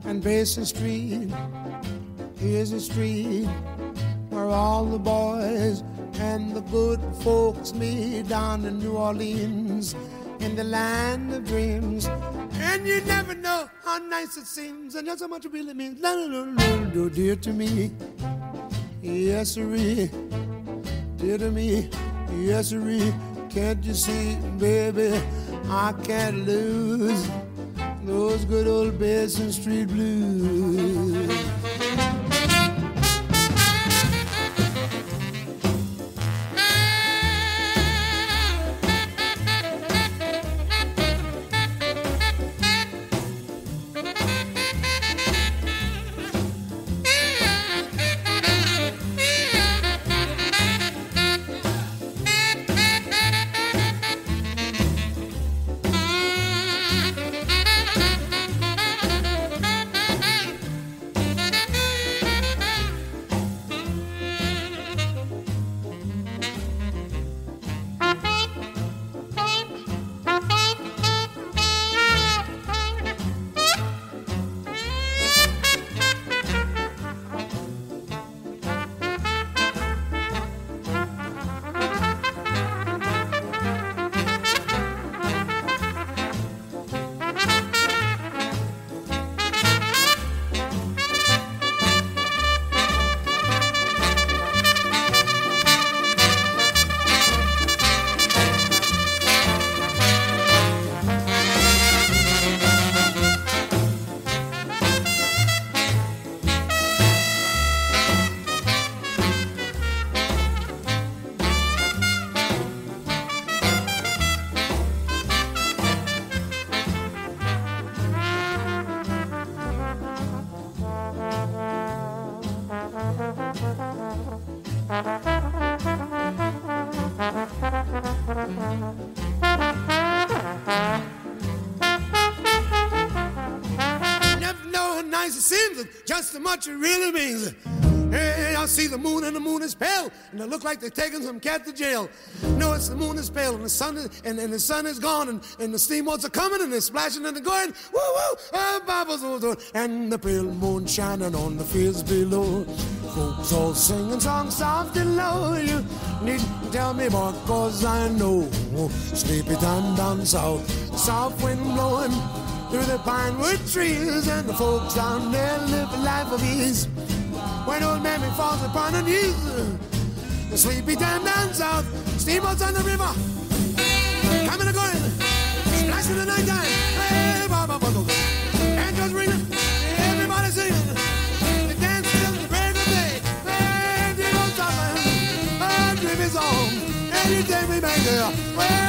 and Basin Street is a street where all the boys and the good folks meet down in New Orleans, in the land of dreams. And you never know how nice it seems, and just how much it really means. Dear to me, yes, sirree. Dear to me, yes, sirree. Can't you see, baby, I can't lose those good old Basin Street blues. Just how much it really means. Hey, I see the moon and the moon is pale, and it look like they're taking some cat to jail. No, it's the moon is pale, and the sun is, and the sun is gone, and the steamboats are coming, and they're splashing and they're going, woo woo, bubbles, and the pale moon shining on the fields below. Folks all singing songs soft and low. You needn't tell me more, 'cause I know. Sleepy time down south, south wind blowing through the pinewood trees, and the folks down there live a life of ease. When old Mammy falls upon her knees, the sleepy time down south, steamboats on the river, coming and going, splashing the night time. Hey, Baba Bundle, and just ringing, everybody singing, they dance till the break of day. Hey, dear old Scotland, our dream is on, any day we make there.